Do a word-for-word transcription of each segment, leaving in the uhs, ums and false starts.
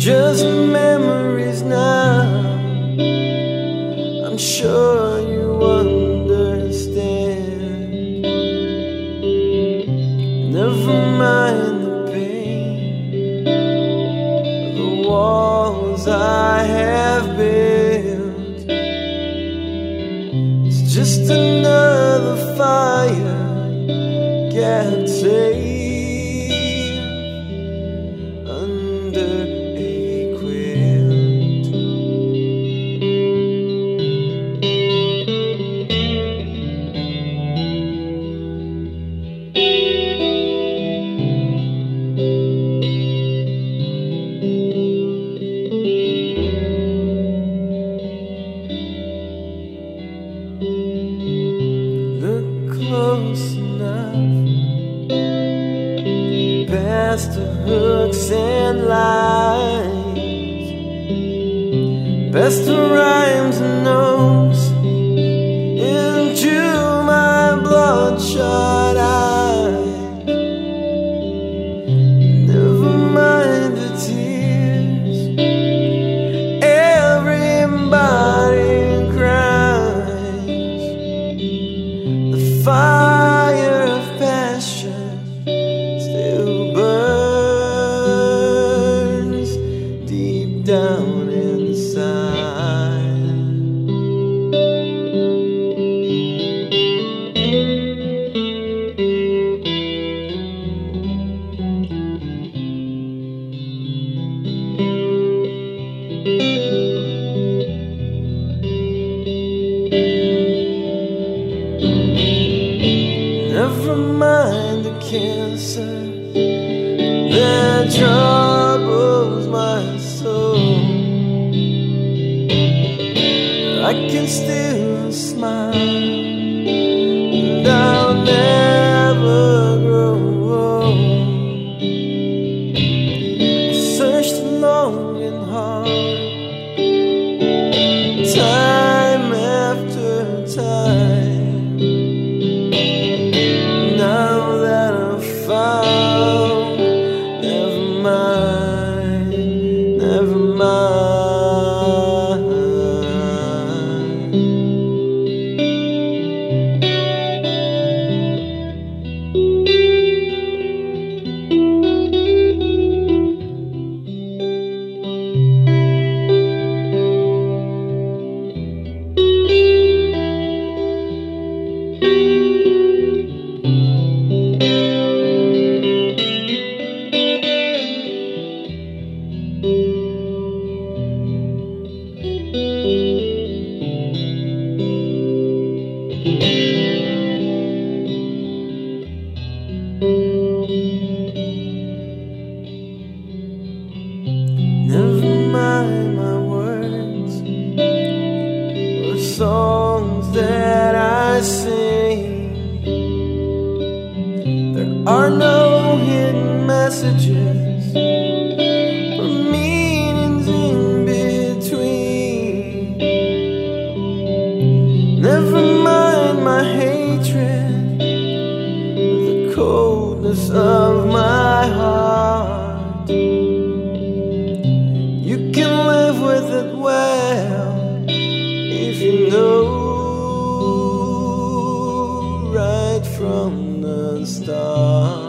just memories now. I'm sure you understand. Never mind the pain, the walls I have built. It's just another fire kept safe under a quilt. Look close enough past the hooks and lines, past the rhymes and notes, into my bloodshot eyes. Never mind the tears, everybody cries. The fire of passion still burns deep down inside. Never mind the cancer that troubles my soul. I can still smile, and I'll never grow old. I searched long and hard, time after time. Now that I've found, never mind, never mind. Never mind my words or songs that I sing. There are no hidden messages or meanings in between. Never mind my hatred, the coldness of my heart. You can live with it well if you know right from the start.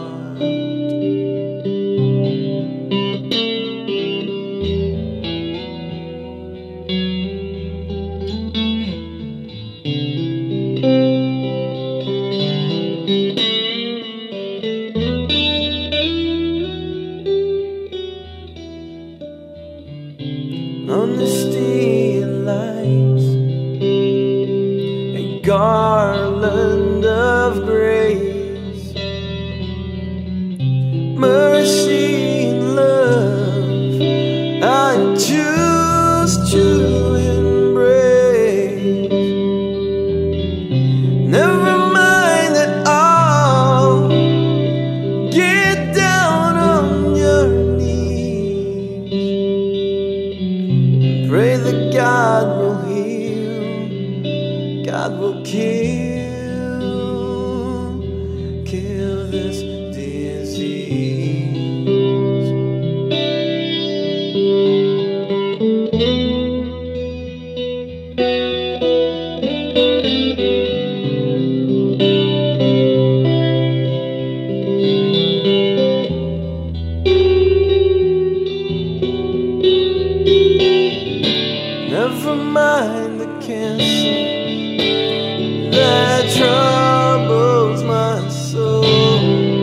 Honesty and lies, a garland of grace, mercy and love, I choose to embrace. Never mind that I'll get down on your knees, pray that God will heal, God will kill, kill this disease. Never mind the cancer that troubles my soul.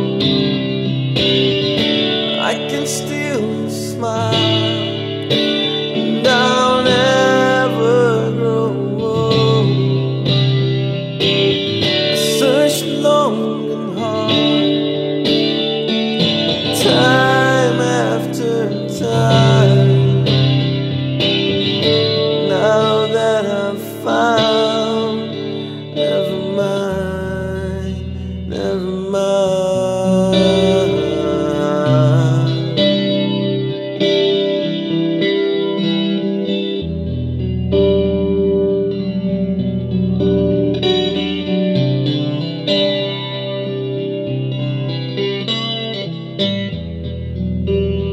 I can still smile, and I'll never grow old. I searched long and hard, time after time. Now that I've found, never mind, never mind. Thank you.